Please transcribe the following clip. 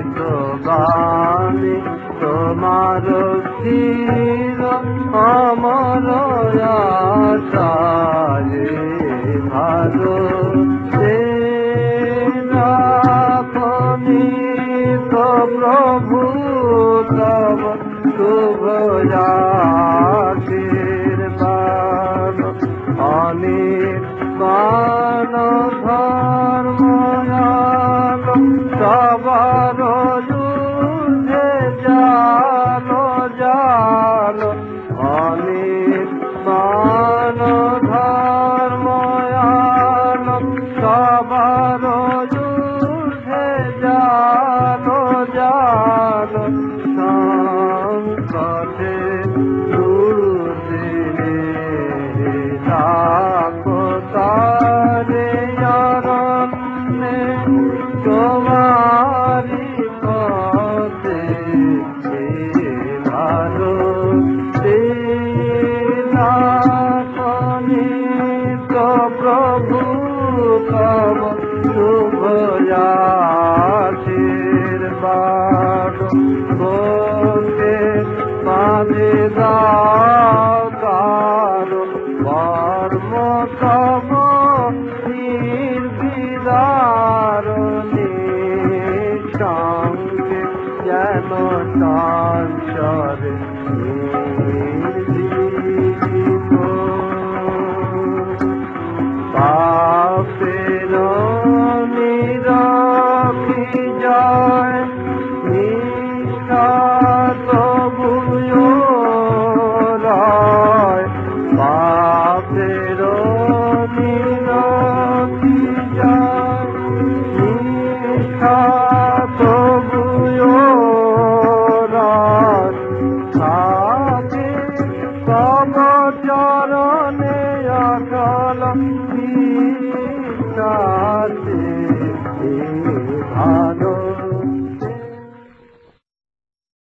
বাণী তোমার স্থির অমর আশারে ভালো রাখনি তো প্রভু তব শুভ আশীর্বাদ অনির্বাণ ধর্ময়াল সবার যুদ্ধে জালো জালো অনির্বাণ ধর্ময়াল সবার যুদ্ধে জালো জালো সংকটে দুর্দিনে লাখো তারে অরণ্যে তোমারি পথে ভালো নিত প্রভু তব শুভ আশীর্বাদ বলতে মাঝে দাও কারো কর্ম তব নির্বিদারণে সঙ্গে যেন সংসারে পাপের নিরপি যায় নিষ্ঠা তবুও রয় পাপের নিরপি যায় নিষ্ঠা তবুও রয় থাকে তব চরণে অটল বিশ্বাসে